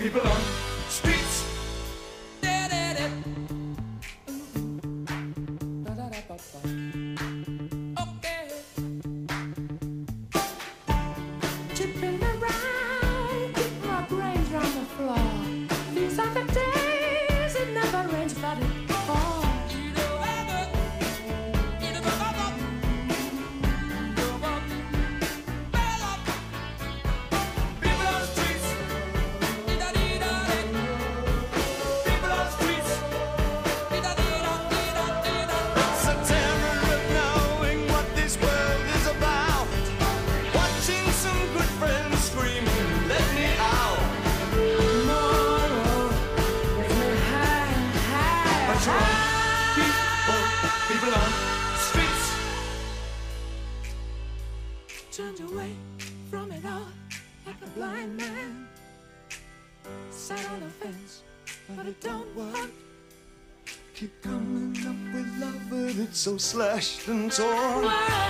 people on streets. Okay. Chipping around, keep my brains round the floor. These are the days it never rains, but it falls. Turned away from it all like a blind man. Sat on a fence, but it don't work. Keep coming up with love, but it's so slashed and torn.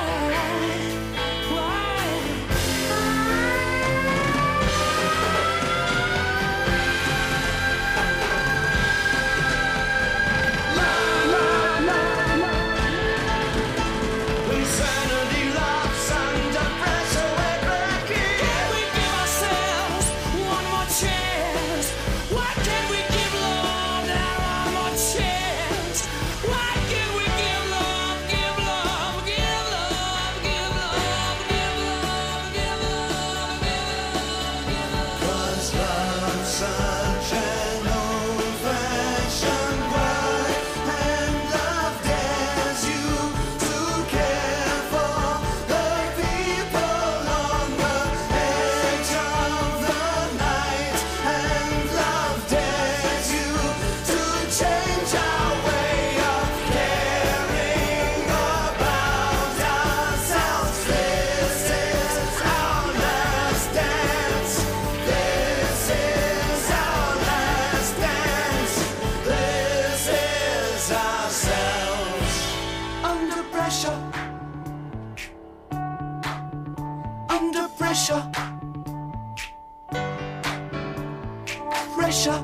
Insanity laughs under pressure, we're breaking. Can we give ourselves one more chance? Why can't we give love that one more chance? Why can't we give love, give love, give love, give love, give love, give love, give love? 'Cause love's such an old-fashioned word, and love dares you to care for the people on the edge of the night, and love dares you to change our way of caring about ourselves. This is our last dance. This is our last dance. This is ourselves. Under pressure. Under pressure. Pressure.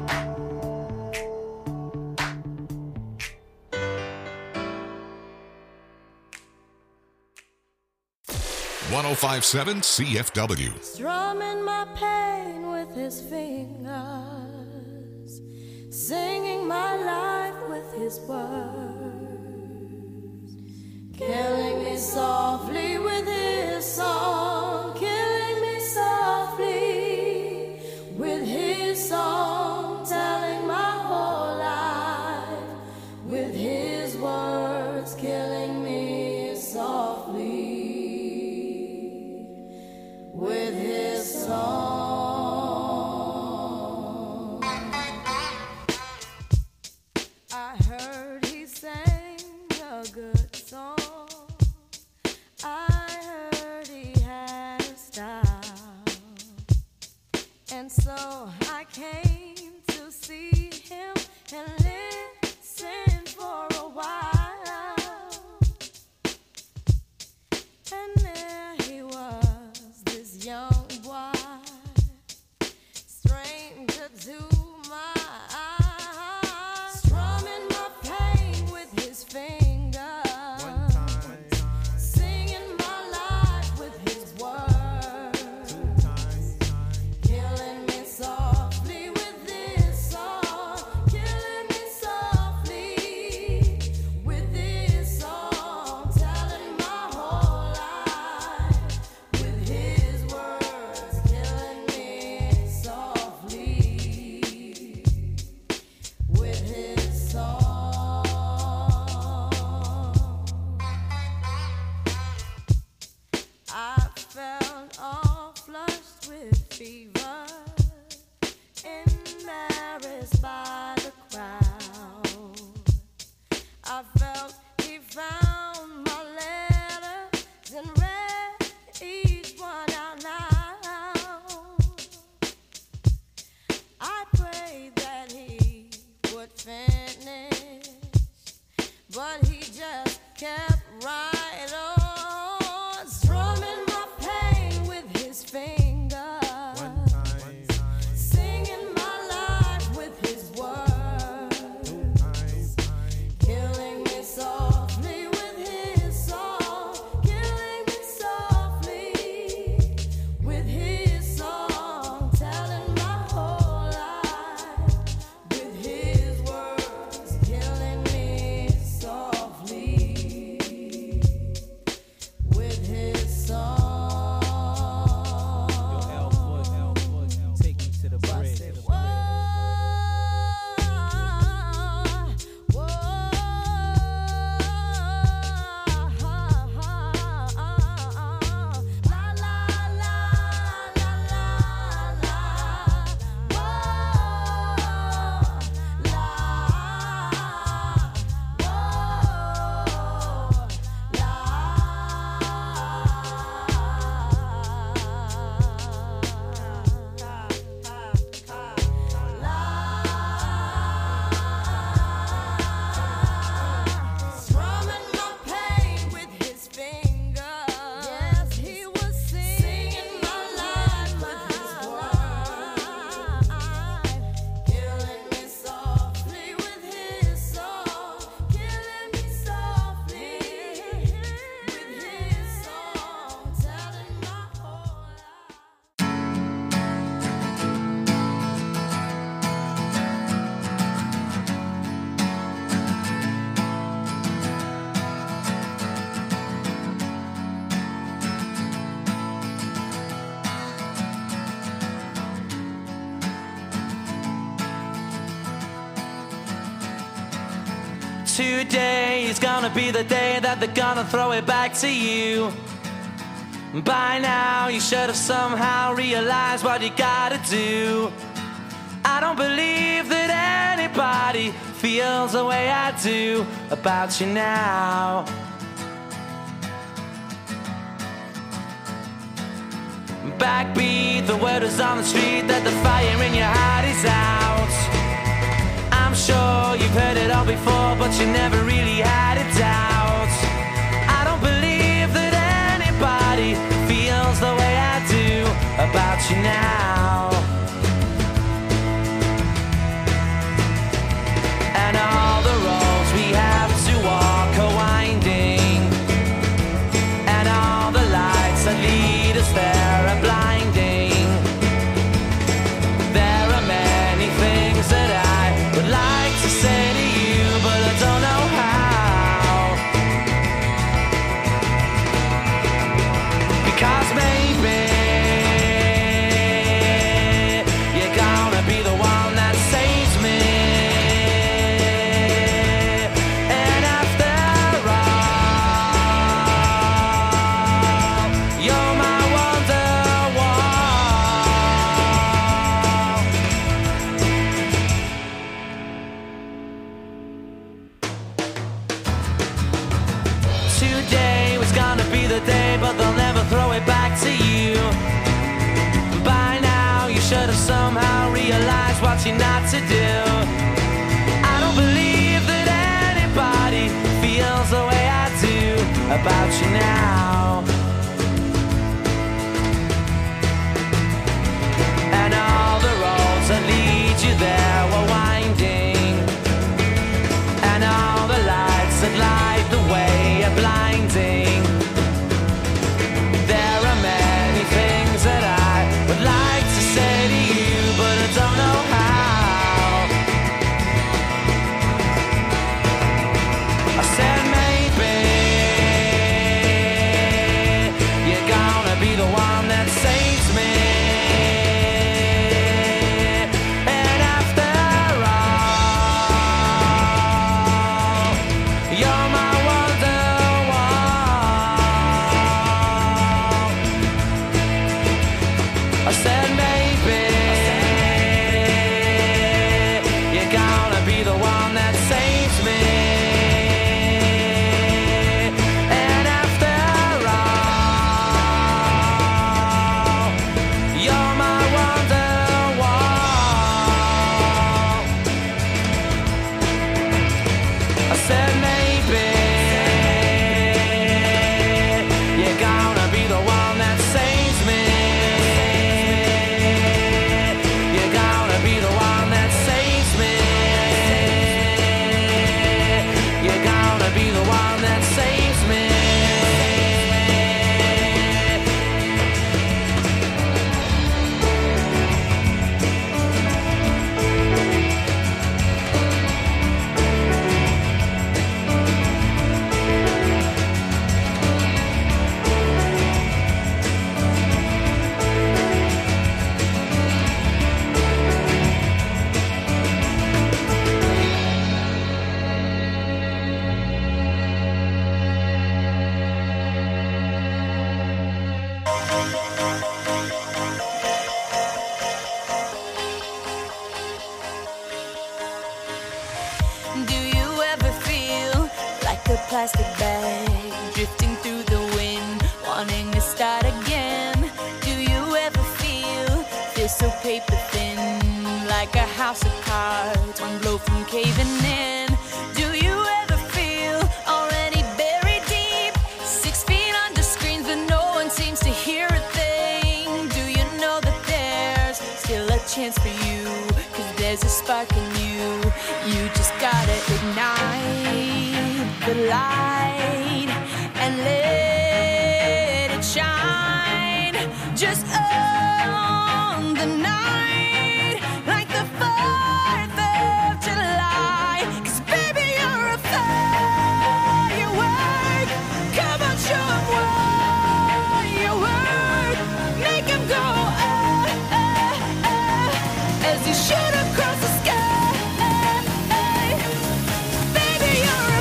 .1057 CFW. Strumming my pain with his fingers, singing my life with his words, killing me softly with his song, killing me softly with his song, telling my whole life with his words, killing me softly with his song. I heard he sang a good song. I heard he had a style. And so I came to see him and listen for a while. And there he was, this young boy, stranger to my eyes, strumming my pain with his fingers, singing my life with his words, killing me softly with this song, killing me softly with this song, telling my whole life with his words, killing me softly with his song. I felt all flushed with fever, embarrassed by the crowd. I felt he found my letters and read each one out loud. I prayed that he would finish, but he just kept right on, strumming my pain with his fingers, singing my Today is gonna be the day that they're gonna throw it back to you. By now you should have somehow realized what you gotta do. I don't believe that anybody feels the way I do about you now. Backbeat, the word is on the street that the fire in your heart is out. I'm sure you've heard it all before, but you never really had a doubt. I don't believe that anybody feels the way I do about you now. And all the roads we have to walk are winding, and all the lights that lead us there are blinding. There are many things that I would like to say to you, but I don't know how. Because maybe you're gonna be the one that saves me. And after all, you're my today was gonna be the day, but they'll never throw it back to you. By now you should have somehow realized what you're not to do. I don't believe that anybody feels the way I do about you now. And all the roads that lead you there were winding, and all the lights that light the way are blinding. There are many things that I would like to say to you, but I don't know how. I said maybe you're gonna be the one that saves me. And after all, you're my Wonderwall. I said maybe you're gonna be the one that saves me. And after all, you're my Wonderwall. I said maybe you're gonna be the one that saves me. You're gonna be the one that saves me. You're gonna be the one that saves me. Do you ever feel like a plastic bag drifting through the wind, wanting to start again? Do you ever feel so paper thin, like a house of cards, one blow from caving in? Do you ever feel already buried deep, 6 feet under screens, but no one seems to hear a thing? Do you know that there's still a chance for you? 'Cause there's a spark in you. You just gotta ignite the light and let it shine. Just on the night, like the 4th of July. 'Cause baby, you're a firework. Come on, show 'em what you work. Make 'em go, as you shoot across the sky. Baby, you're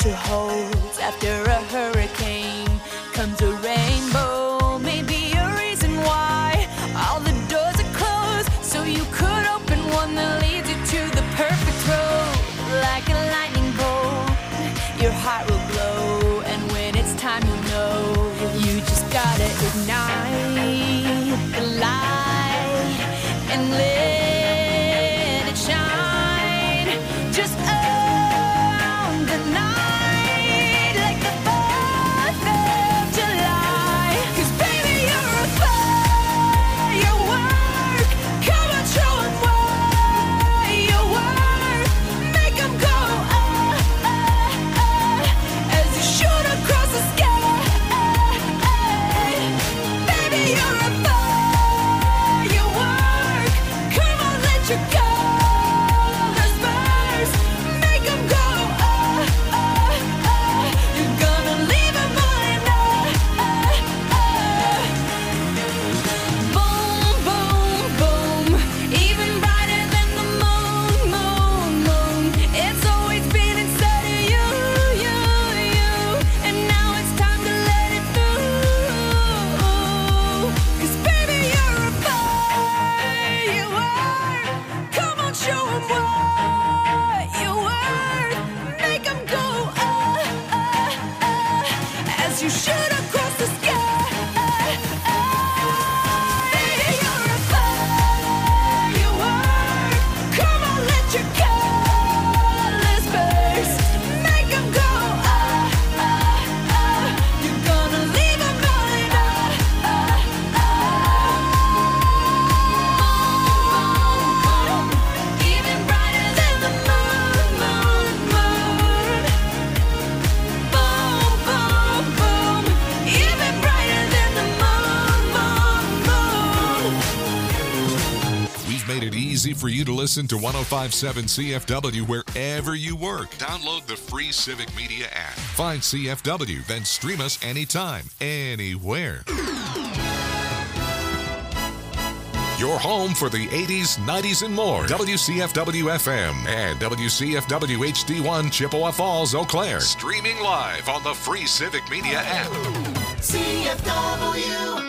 winter holds. After a hurricane comes a rainbow. Maybe a reason why all the doors are closed, so you could open one that leads you to the perfect road. Like a lightning bolt, your heart will glow, and when it's time, you know you just gotta ignite the light and let it shine. Just own the night like the 4th of July. 'Cause baby, you're a firework. Come on, show 'em what you're worth. Make 'em go as you shoot across the sky. Baby, you're a firework. Come on, let your colors burst. Make 'em go you're gonna leave 'em all in boom, boom, boom. Even brighter than the moon, moon, moon. It's always been inside of you, you, you. And now it's time to let it through. 'Cause baby, you're a firework. Come on, show 'em what you're worth. Make 'em go as you shoot across the sky. Baby, you're a firework. Come on, let your colors burst. Make 'em go you're gonna leave 'em all in even brighter than the moon, moon, moon. Boom, boom, boom. Even brighter than the moon, moon, moon. We've made it easy for you to listen to 105.7 CFW wherever you work. Download the free Civic Media app. Find CFW, then stream us anytime, anywhere. Your home for the 80s, 90s, and more. WCFW FM and WCFW HD1 Chippewa Falls, Eau Claire. Streaming live on the free Civic Media app. CFW.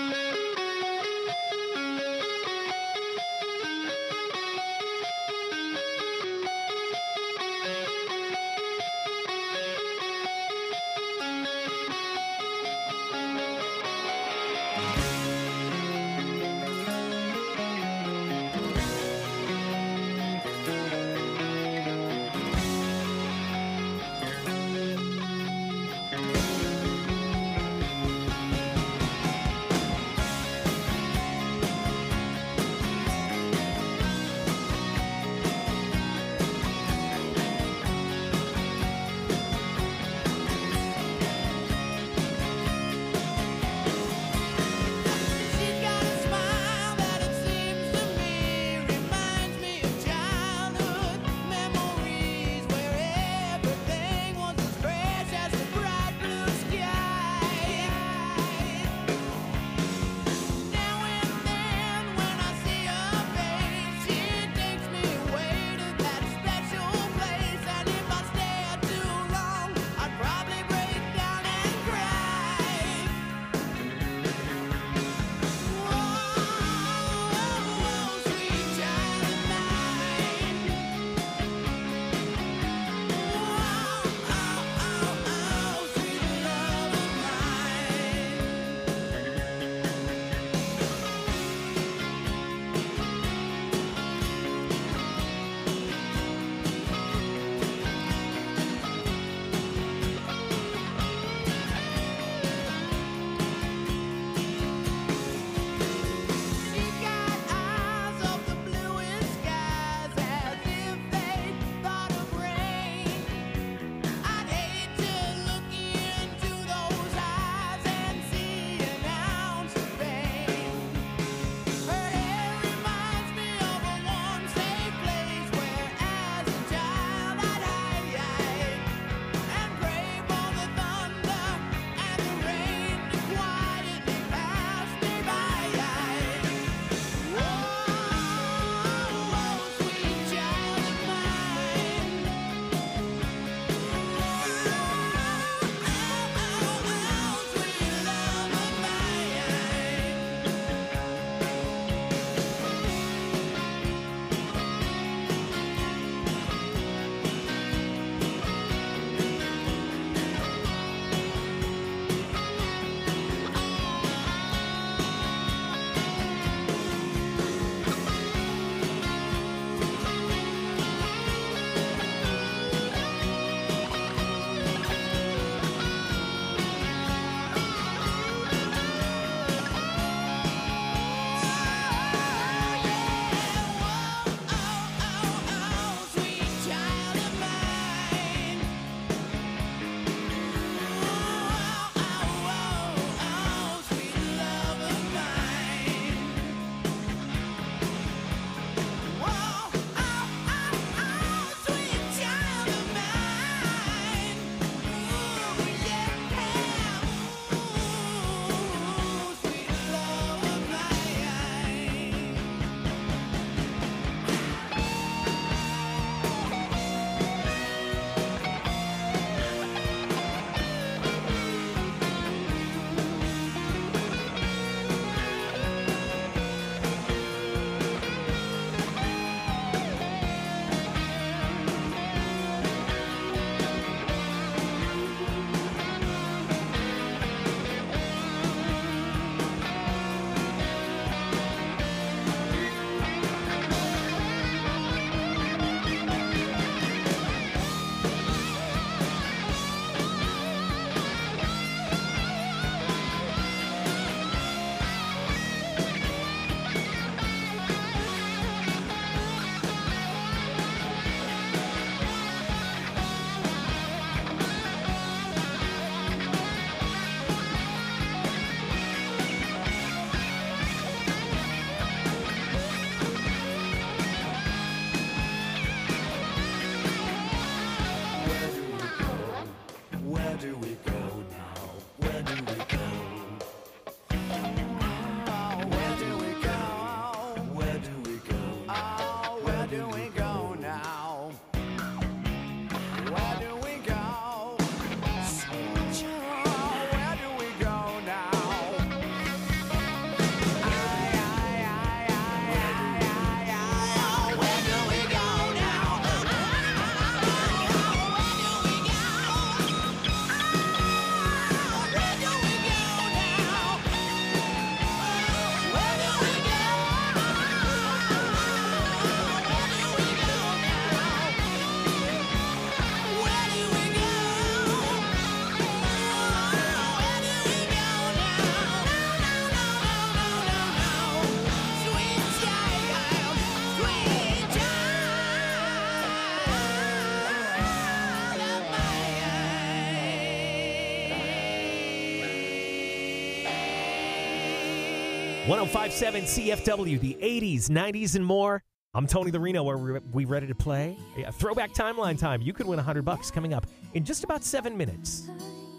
1057 CFW, the 80s, 90s, and more. I'm Tony the Reno. Are we ready to play? Yeah, throwback timeline time. You could win $100 coming up in just about 7 minutes.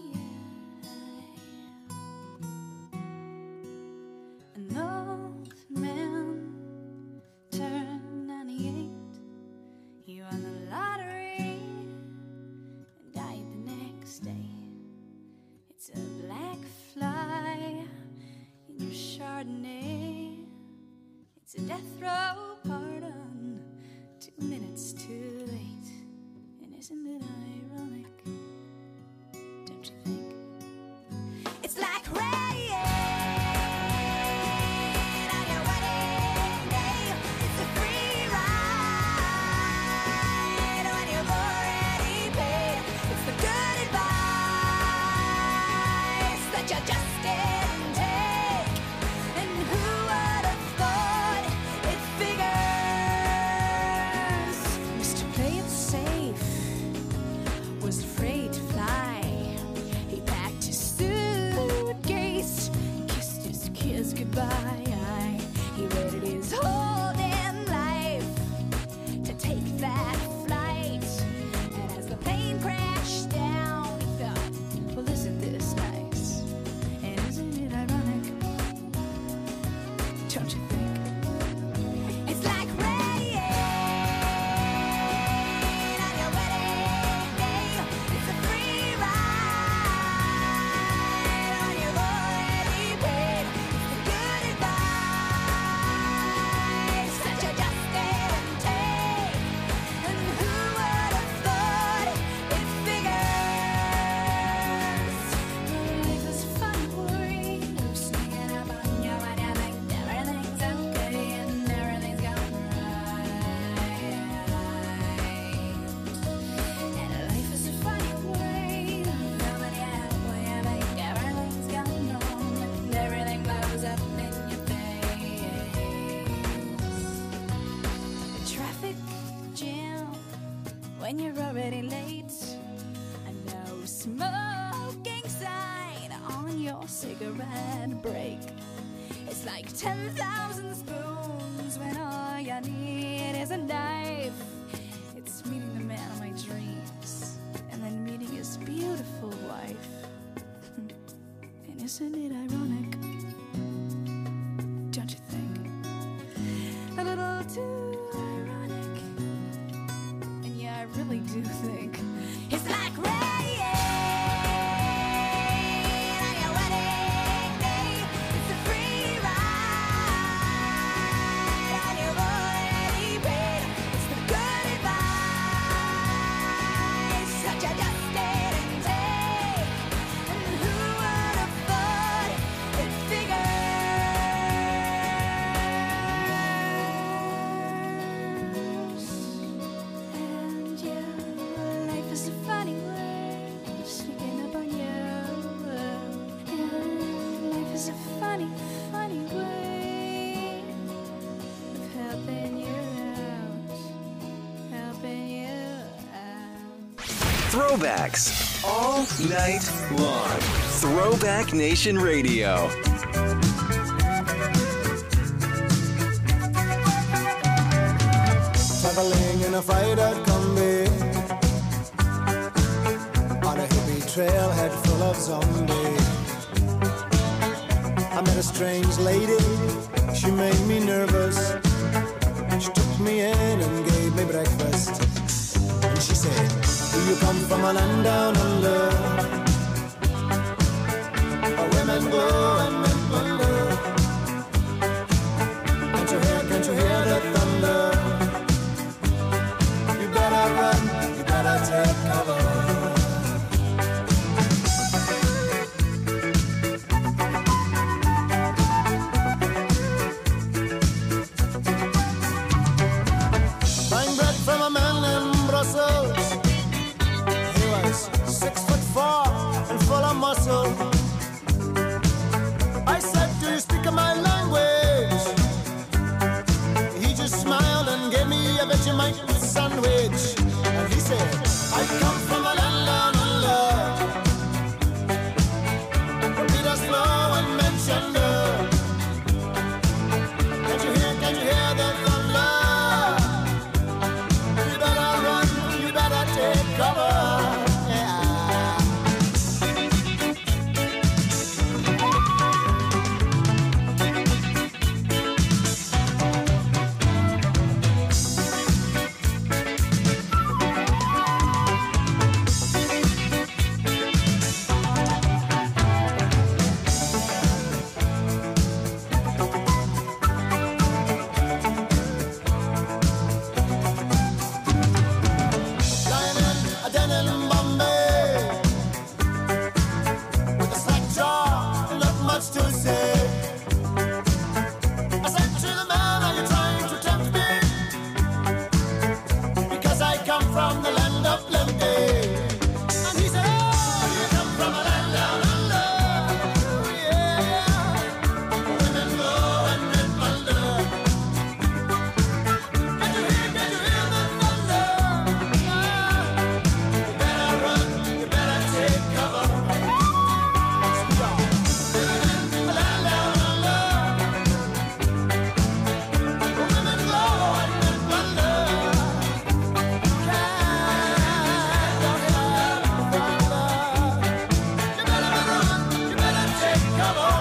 An old man turned 98. He won the lottery and died the next day. It's a black fly in your Chardonnay. It's a death row pardon, 2 minutes too late. And isn't it ironic? Don't you think? It's like rain on your wedding day. It's a free ride when you've already paid. It's the good advice that you just didn't take. And who would have thought it figures? Mr. Play It Safe was afraid to fly. He packed his suitcase, kissed his kids goodbye. He waited his whole damn life to take that flight. And as the plane crashed down, he thought, well, isn't this nice? And isn't it ironic? Don't you think? It's like rain on your wedding day. It's a free ride when you've already paid. It's the good advice that you just didn't take. And who would have thought it figures? Life is fun, worry, sneaking up on you when you think everything's okay and everything's going right. And life is a funny way, coming out when you think everything's going wrong and everything blows up in your face. A traffic jam when you're already late. A no smoking sign on your cigarette break. It's like 10,000 spoons when all you need is a knife. It's meeting the man of my dreams and then meeting his beautiful wife. And isn't it ironic? Don't you think? A little too ironic. And yeah, I really do think it's like rain on your wedding day. It's a free ride when you've already paid. It's the good advice that you just didn't take. And who would have thought it figures? And yeah, life is a funny way, sneaking up on you. Yeah, life is a funny, funny way of helping you out, helping you out. Throwbacks all night long. Throwback Nation Radio. Traveling in a fried-out Kombi on a hippie trailhead full of zombies. I met a strange lady, she made me nervous. She took me in and gave me breakfast. And she said, do you come from a land down under, where women go and men wonder? Can't you hear the thunder? You better run, you better take cover. Buying bread from a man in Brussels. He was 6 foot cover. Yeah. Lying in a den in Bombay with a slack jaw, not much to say. I said to the man, are you trying to tempt me? Because I come from the land of plenty. And he said, oh, you come from a land down under. Yeah, women go and men wonder. Can you hear the thunder? You better run, you better take cover. Living in a land down under. Women go and men wonder. You better run, you better take cover.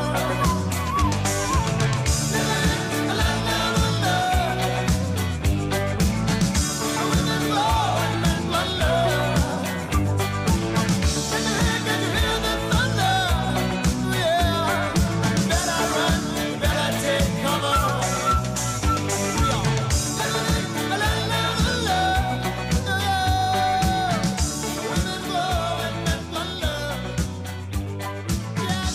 Living in a land down under. Women go and men wonder. Can you hear the thunder? Yeah. You better run, you better take cover. Living in a land down under. Women go and men wonder. Yeah,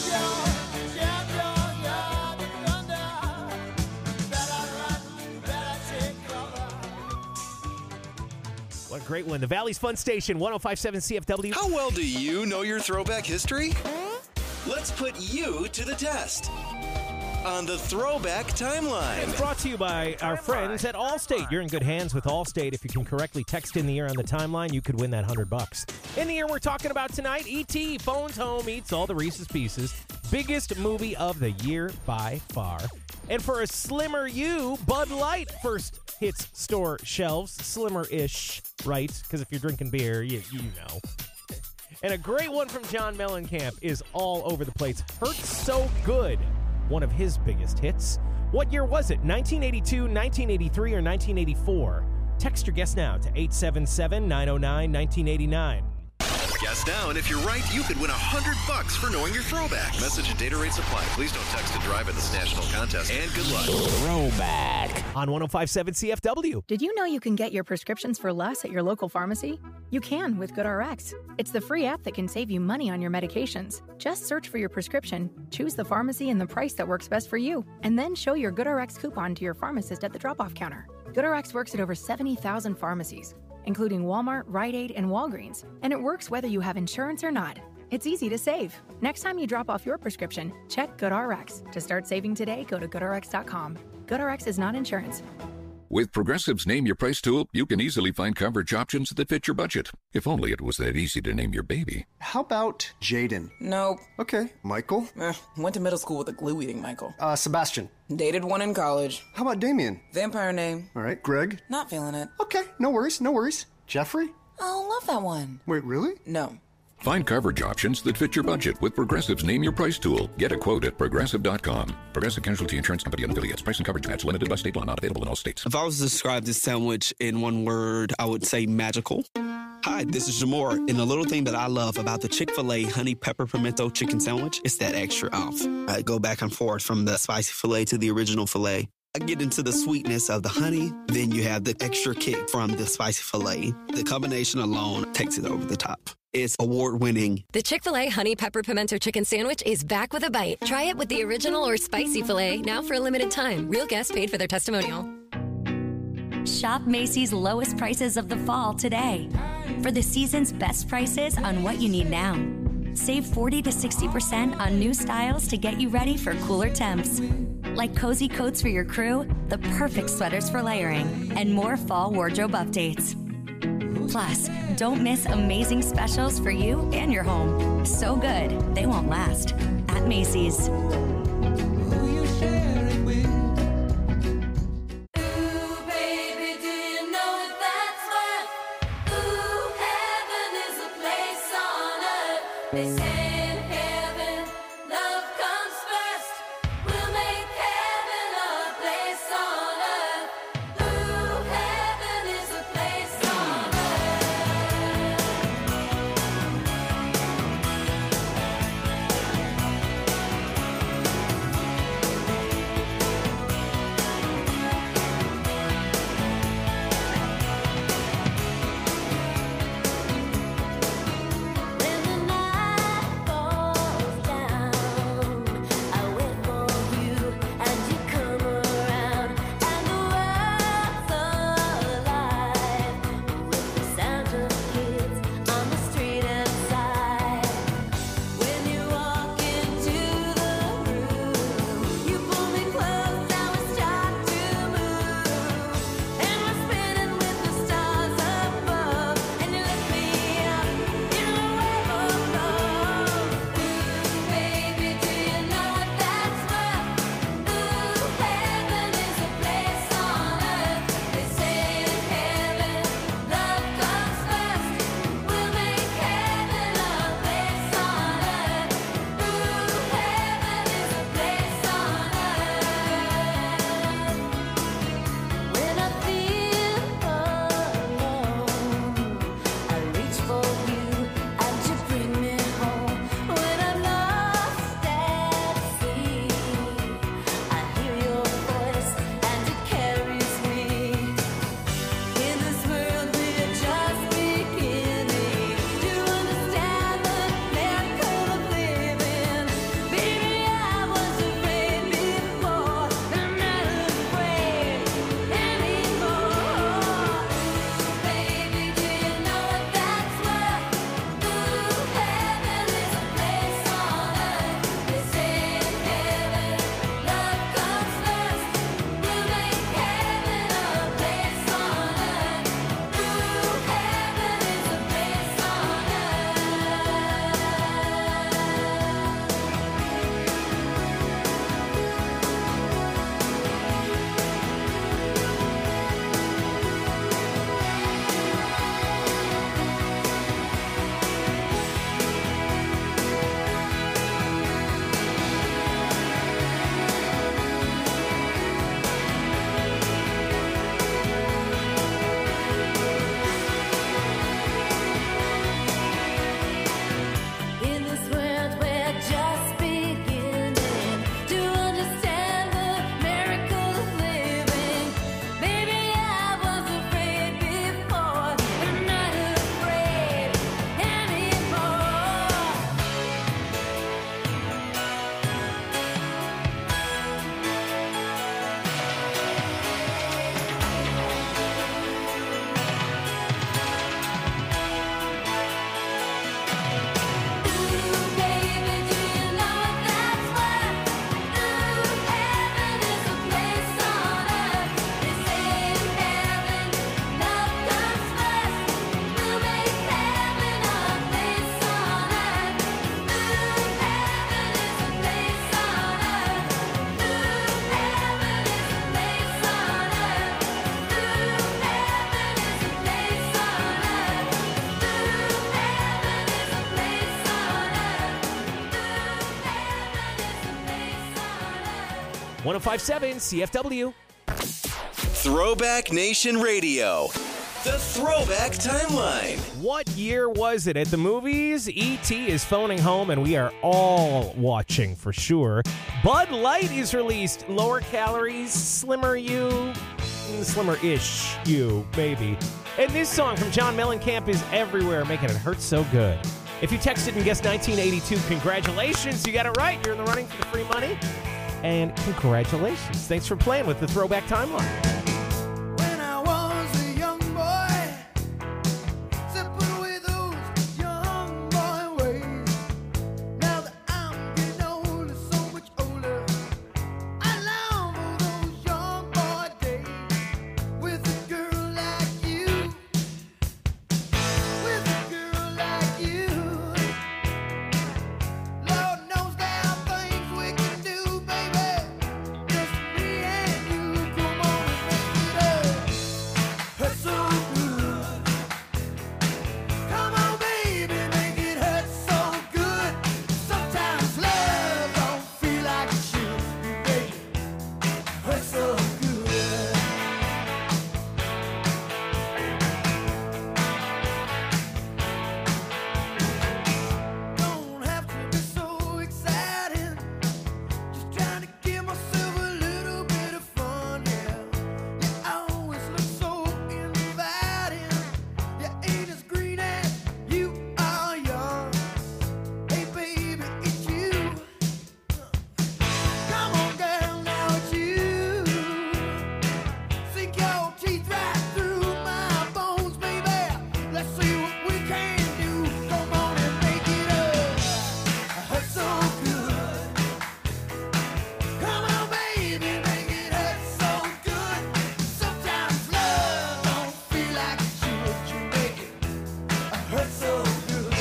the thunder. You better run, you better take cover. What a great one. The Valley's Fun Station, 105.7 CFW. How well do you know your throwback history? Let's put you to the test on the Throwback Timeline. Brought to you by our friends at Allstate. You're in good hands with Allstate. If you can correctly text in the year on the timeline, you could win that $100. In the year we're talking about tonight, E.T. phones home, eats all the Reese's Pieces. Biggest movie of the year by far. And for a slimmer you, Bud Light first hits store shelves. Slimmer-ish, right? Because if you're drinking beer, you know. And a great one from John Mellencamp is All Over the Place. Hurts So Good, one of his biggest hits. What year was it? 1982, 1983, or 1984? Text your guess now to 877-909-1989. Guess now, and if you're right, you could win $100 for knowing your throwback. Message and data rates apply. Please don't text to drive in this national contest. And good luck. Throwback on 105.7 CFW. Did you know you can get your prescriptions for less at your local pharmacy? You can with GoodRx. It's the free app that can save you money on your medications. Just search for your prescription, choose the pharmacy and the price that works best for you, and then show your GoodRx coupon to your pharmacist at the drop-off counter. GoodRx works at over 70,000 pharmacies, including Walmart, Rite Aid, and Walgreens, and it works whether you have insurance or not. It's easy to save. Next time you drop off your prescription, check GoodRx. To start saving today, go to GoodRx.com. GoodRx is not insurance. With Progressive's Name Your Price tool, you can easily find coverage options that fit your budget. If only it was that easy to name your baby. How about Jaden? Nope. Okay. Michael? Went to middle school with a glue-eating Michael. Sebastian? Dated one in college. How about Damien? Vampire name. All right. Greg? Not feeling it. Okay. No worries. No worries. Jeffrey? Oh, love that one. Wait, really? No. Find coverage options that fit your budget with Progressive's Name Your Price tool. Get a quote at Progressive.com. Progressive Casualty Insurance Company and affiliates. Price and coverage match limited by state law. Not available in all states. If I was to describe this sandwich in one word, I would say magical. Hi, this is Jamor, and the little thing that I love about the Chick-fil-A Honey Pepper Pimento Chicken Sandwich is that extra oomph. I go back and forth from the spicy filet to the original filet. I get into the sweetness of the honey, then you have the extra kick from the spicy filet. The combination alone takes it over the top. It's award-winning. The Chick-fil-A Honey Pepper Pimento Chicken Sandwich is back with a bite. Try it with the original or spicy filet, now for a limited time. Real guests paid for their testimonial. Shop Macy's lowest prices of the fall today. For the season's best prices on what you need now. Save 40 to 60% on new styles to get you ready for cooler temps. Like cozy coats for your crew, the perfect sweaters for layering, and more fall wardrobe updates. Plus, don't miss amazing specials for you and your home. So good, they won't last. At Macy's. They say in heaven, love comes first. We'll make heaven a place on earth. Ooh, heaven is a place on .105.7 CFW. Throwback Nation Radio. The Throwback Timeline. What year was it? At the movies, E.T. is phoning home, and we are all watching for sure. Bud Light is released. Lower calories, slimmer you, slimmer-ish you, maybe. And this song from John Mellencamp is everywhere, making it hurt so good. If you texted and guessed 1982, congratulations. You got it right. You're in the running for the free money. And congratulations. Thanks for playing with the Throwback Timeline. When I was a young boy, simple with those young boy ways. Now that I'm getting older, so much older, I long for those young boy days with a girl like you, with a girl like you. Lord knows there are things we can do, baby. Just me and you, come on and make hurts so good.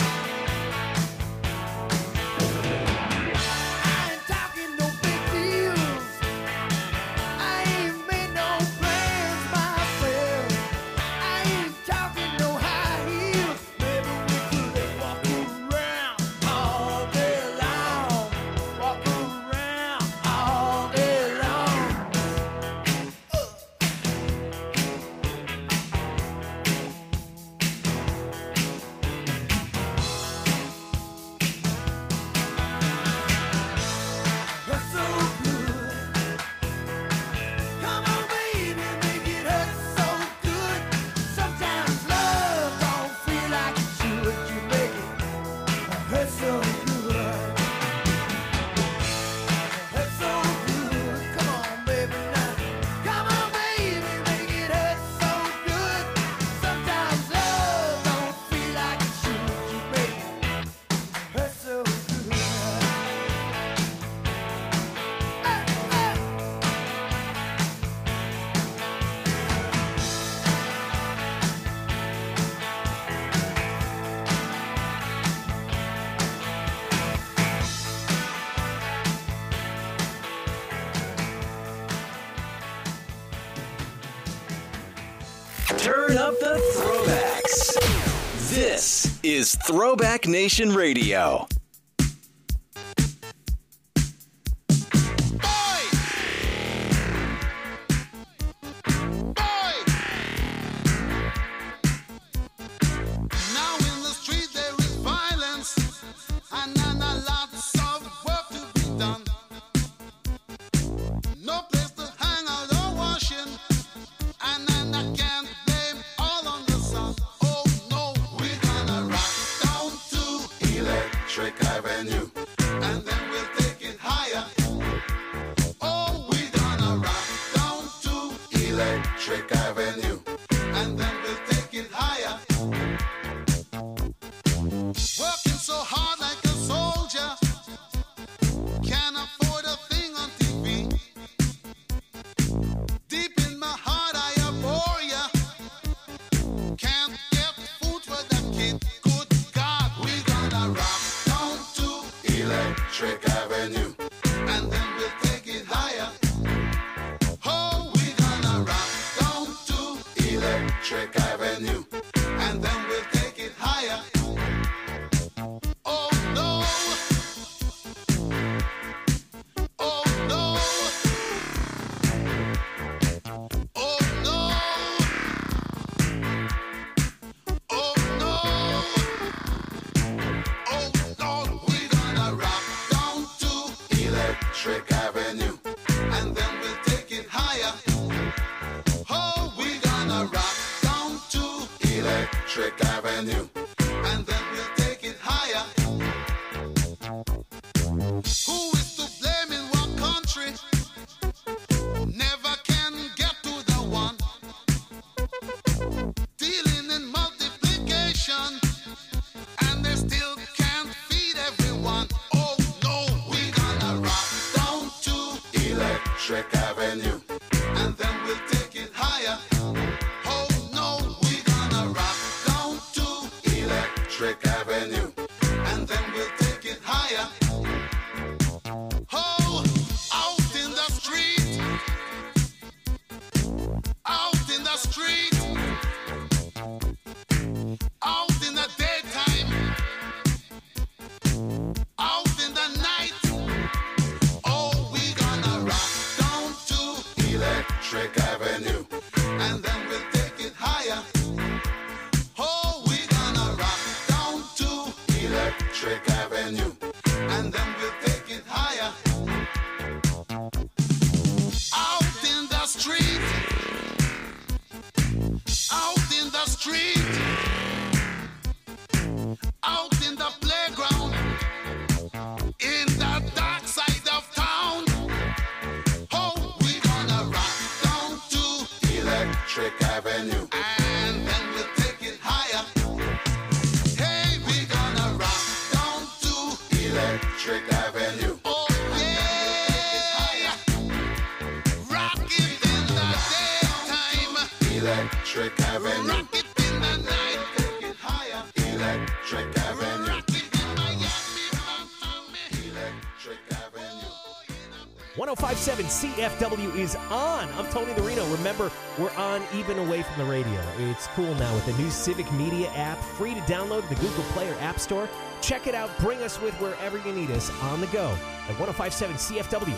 I ain't talking no big deals. I ain't made no plans myself. I ain't talking no high heels. Maybe we could walk around all day long. Walk around all day long. Hurts so good. Come on, baby, make it hurt so good. Sometimes love don't feel like it should. You make it hurt so good. Hurt so good. Come on, baby, now. Come on, baby, make it hurt so good. Sometimes love don't feel like it should. You make it hurt so good. Turn up the throwbacks. This is Throwback Nation Radio. Now in the street there is violence, and lots of work to be done. No place to hang out or washing, and I can't blame all on the sun. Oh no, we're gonna rock down to Electric Avenue, and then we'll take it higher. Oh, we're gonna rock down to Electric Avenue, and then we'll take it higher. Working so hard like a soldier, can't afford a thing on TV. Deep in my heart I abhor ya. Can't get food for that kid. Good God, we gonna rock down to Electric Avenue, and then we'll take it higher. Oh, we gonna rock down to Electric Avenue, and then we'll take it higher. Oh no. Oh no. Oh no. Oh no. Oh no. We're gonna rock down to Electric Avenue, and then we'll take it higher. Oh, we're gonna rock down to Electric Avenue, and then we'll take it higher. Who is to blame in what country? Never can get to the one. Dealing in multiplication, and they still can't feed everyone. Oh no, we're gonna rock down to Electric Avenue, and then we'll take it higher. Oh no, we're gonna rock down to Electric Avenue, and then we'll take it higher. Oh, out in the street, out in the street, out in the daytime, out in the night. Oh, we gonna rock down to Electric Avenue, and then we'll take it higher. Oh, we gonna rock down to Electric Avenue, and then we'll take it higher. Out in the street, out in the street, out in the playground, in the dark side of town. Oh, we gonna rock down to Electric Avenue, and then we'll take it higher. Hey, we gonna rock down to Electric Avenue. Oh yeah, rock it in the daytime, Electric Avenue. Rock it in the night, take it higher. Electric Avenue. Electric Avenue. 105.7 CFW is on. I'm Tony the Reno. Remember, we're on even away from the radio. It's cool now with the new Civic Media app, free to download the Google Play or App Store. Check it out. Bring us with wherever you need us on the go at 105.7 CFW.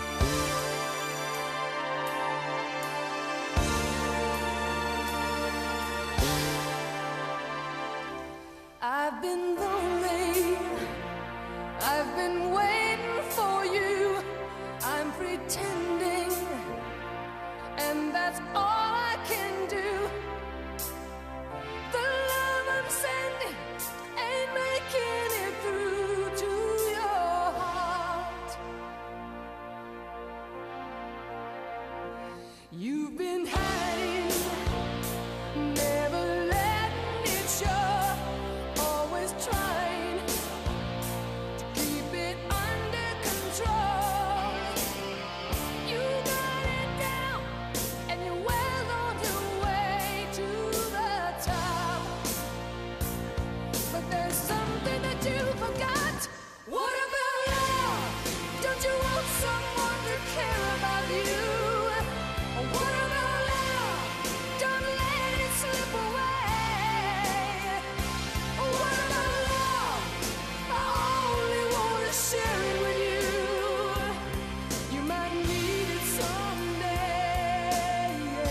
I've been lonely. I've been waiting for you. I'm pretending, and that's all I can do. The love I'm sending ain't making it through to your heart. You've been hiding, never letting it show, always trying to keep it under control. You got it down, and you're well on your way to the top. But there's something that you forgot. What about love? Don't you want someone to care about you? What about love? Don't let it slip away. What about love? I only want to share it with you. You might need it someday.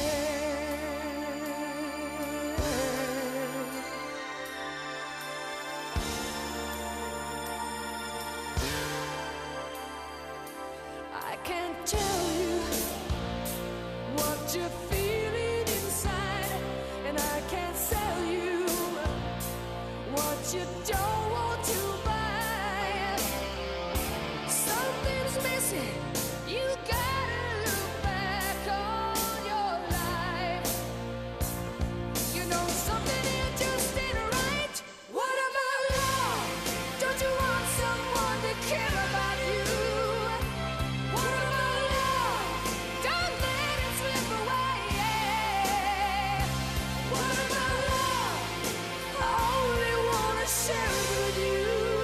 I can't tell you what you're feeling inside, and I can't sell you what you don't want to buy. Something's missing. You gotta look back on your life. You know something here just ain't right. What about love? Don't you want someone to care about you? What about love? Don't let it slip away. What about love? I only wanna share it with you.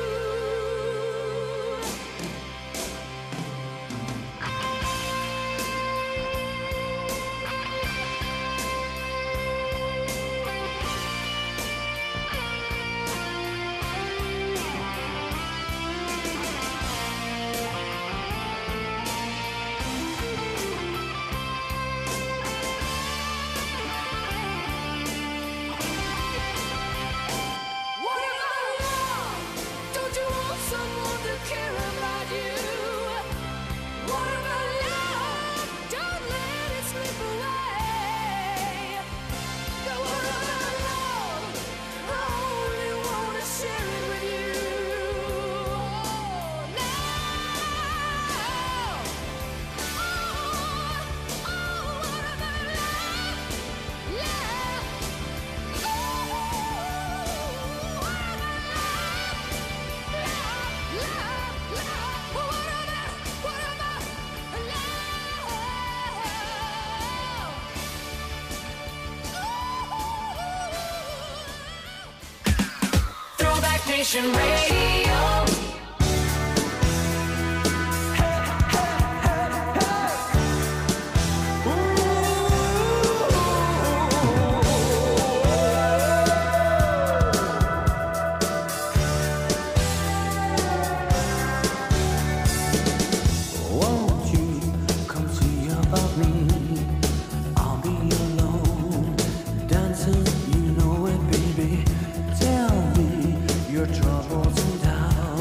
What about love? Don't you want someone to care about you? What about love? Don't let it slip away. What about love? I only want to share it with you. What about love? Love. Throwback Nation Radio. Won't you come see about me? I'll be alone, dancing, you know it, baby. Tell me your troubles and doubts.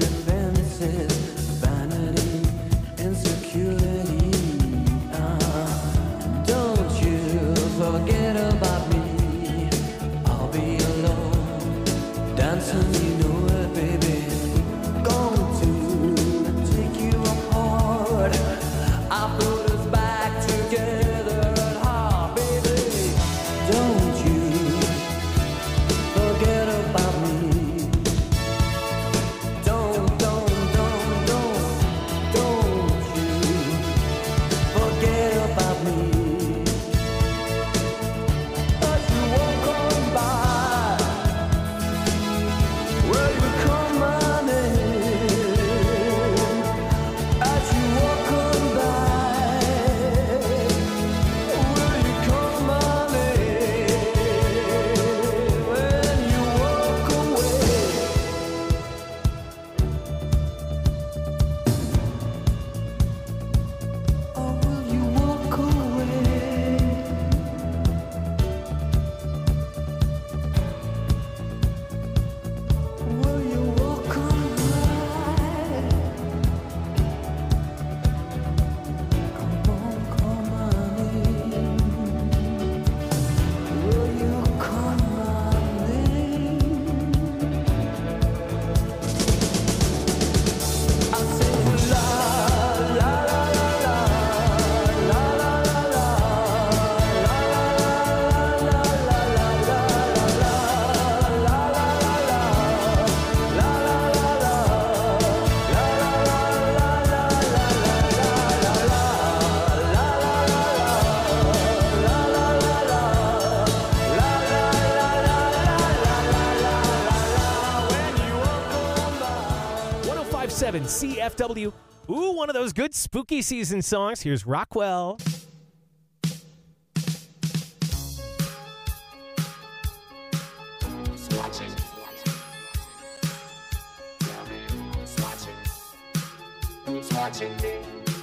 defenses, vanity, insecurity. Don't you forget about me. I'll be alone, dancing, you know it, baby. Going to take you apart. I put us back together at heart, baby. Don't you forget about me. Don't you forget about me. As you walk on by, will you call my name? As you walk on by, will you call my name? When you walk away, or will you walk away? Will you walk on by? Come on, call my name. Will you call my name? I say la la la la la la la la .1057 CFW. Ooh, one of those good spooky season songs. Here's Rockwell. Who's watching me?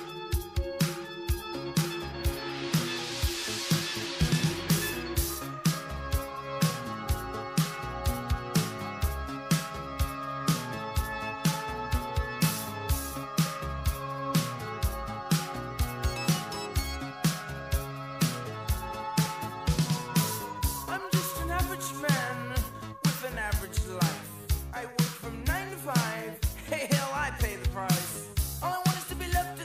I'm just an average man with an average life. I work from 9 to 5. Hey, hell, I pay the price. All I want is to be left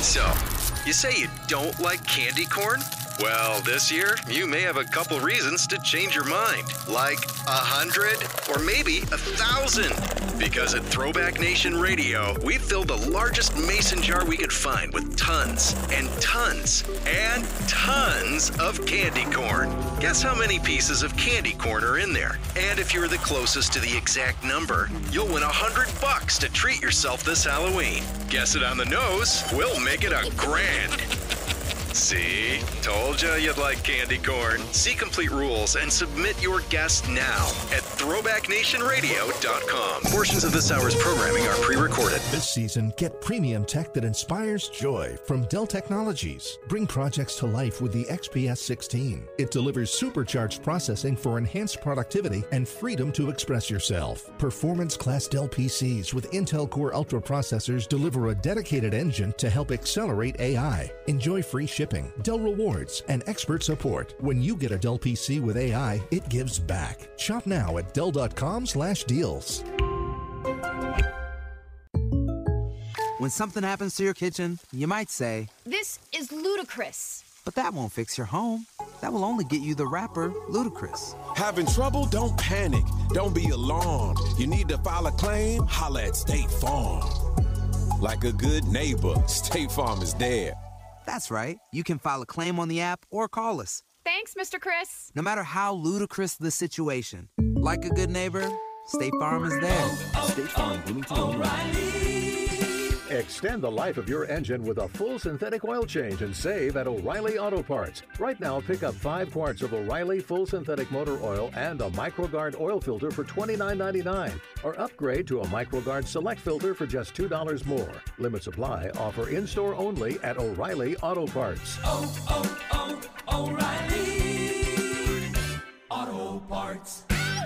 So, you say you don't like candy corn? Well, this year, you may have a couple reasons to change your mind. Like 100 or maybe 1,000. Because at Throwback Nation Radio, we filled the largest mason jar we could find with tons and tons and tons of candy corn. Guess how many pieces of candy corn are in there? And if you're the closest to the exact number, you'll win $100 to treat yourself this Halloween. Guess it on the nose, we'll make it a grand. See? Told you you'd like candy corn. See complete rules and submit your guess now at throwbacknationradio.com. Portions of this hour's programming are pre-recorded. This season, get premium tech that inspires joy from Dell Technologies. Bring projects to life with the XPS 16. It delivers supercharged processing for enhanced productivity and freedom to express yourself. Performance-class Dell PCs with Intel Core Ultra processors deliver a dedicated engine to help accelerate AI. Enjoy free shipping, Dell rewards, and expert support. When you get a Dell PC with AI, it gives back. Shop now at Dell.com/deals. When something happens to your kitchen, you might say, "This is ludicrous." but that won't fix your home. That will only get you the rapper, Ludacris. Having trouble? Don't panic. Don't be alarmed. You need to file a claim? Holla at State Farm. Like a good neighbor, State Farm is there. That's right. You can file a claim on the app or call us. Thanks, Mr. Chris. No matter how ludicrous the situation, like a good neighbor, State Farm is there. State Farm, Bloomington. Extend the life of your engine with a full synthetic oil change and save at O'Reilly Auto Parts. Right now, pick up 5 quarts of O'Reilly full synthetic motor oil and a MicroGuard oil filter for $29.99. Or upgrade to a MicroGuard Select filter for just $2 more. Limit supply. Offer in-store only at O'Reilly Auto Parts. O'Reilly Auto Parts.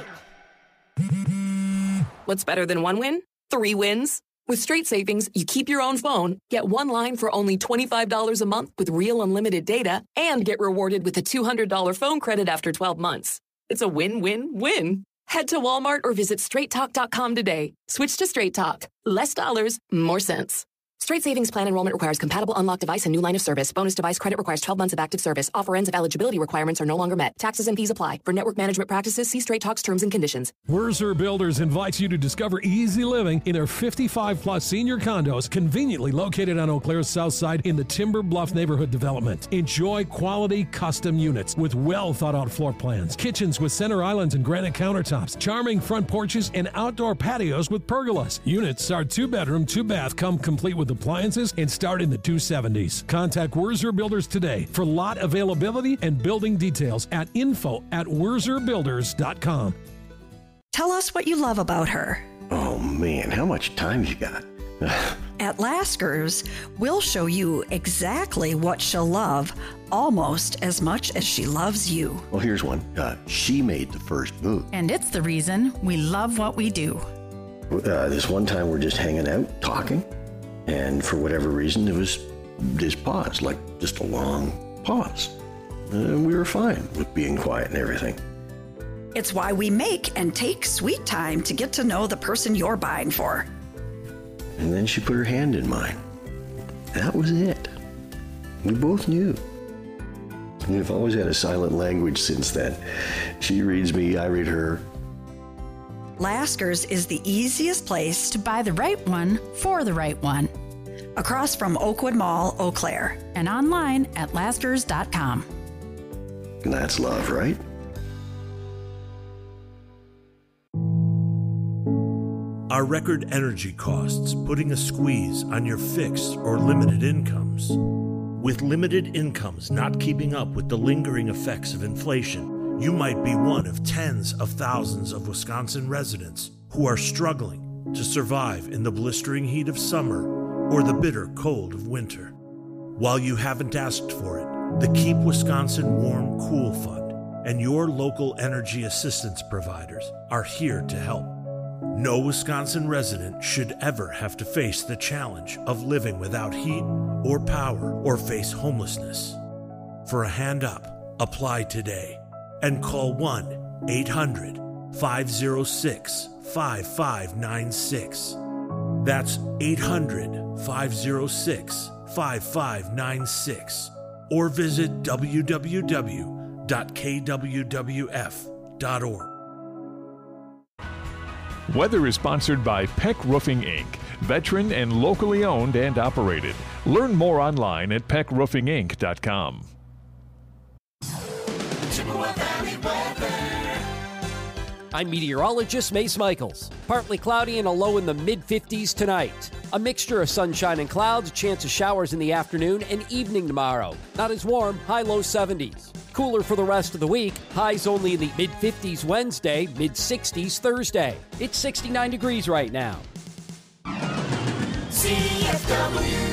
What's better than one win? 3 wins. With Straight Savings, you keep your own phone, get one line for only $25 a month with real unlimited data, and get rewarded with a $200 phone credit after 12 months. It's a win-win-win. Head to Walmart or visit straighttalk.com today. Switch to Straight Talk. Less dollars, more sense. Straight Savings Plan enrollment requires compatible unlocked device and new line of service. Bonus device credit requires 12 months of active service. Offer ends if eligibility requirements are no longer met. Taxes and fees apply. For network management practices, see Straight Talk's terms and conditions. Wurzer Builders invites you to discover easy living in their 55-plus senior condos conveniently located on Eau Claire's south side in the Timber Bluff neighborhood development. Enjoy quality custom units with well-thought-out floor plans, kitchens with center islands and granite countertops, charming front porches, and outdoor patios with pergolas. Units are 2-bedroom, 2-bath, come complete with appliances and start in the 270s. Contact Wurzer Builders today for lot availability and building details at info@wurzerbuilders.com. Tell us what you love about her. Oh man, how much time you got? At Lasker's, we'll show you exactly what she'll love almost as much as she loves you. Well, here's one. She made the first move. And it's the reason we love what we do. This one time we're just hanging out, talking. And for whatever reason, it was this pause, like just a long pause. And we were fine with being quiet and everything. It's why we make and take sweet time to get to know the person you're buying for. And then she put her hand in mine. That was it. We both knew. We've always had a silent language since then. She reads me, I read her. Lasker's is the easiest place to buy the right one for the right one. Across from Oakwood Mall, Eau Claire, and online at laskers.com. And that's love, right? Are record energy costs putting a squeeze on your fixed or limited incomes? With limited incomes not keeping up with the lingering effects of inflation, you might be one of tens of thousands of Wisconsin residents who are struggling to survive in the blistering heat of summer or the bitter cold of winter. While you haven't asked for it, the Keep Wisconsin Warm Cool Fund and your local energy assistance providers are here to help. No Wisconsin resident should ever have to face the challenge of living without heat or power or face homelessness. For a hand up, apply today. And call 1-800-506-5596. That's 800-506-5596. 5596 or visit www.kwwf.org. Weather is sponsored by Peck Roofing, Inc., veteran and locally owned and operated. Learn more online at peckroofinginc.com. Chippewa Valley weather. I'm meteorologist Mace Michaels. Partly cloudy and a low in the mid-50s tonight. A mixture of sunshine and clouds, a chance of showers in the afternoon and evening tomorrow. Not as warm, high-low 70s. Cooler for the rest of the week. Highs only in the mid-50s Wednesday, mid-60s Thursday. It's 69 degrees right now. CFW.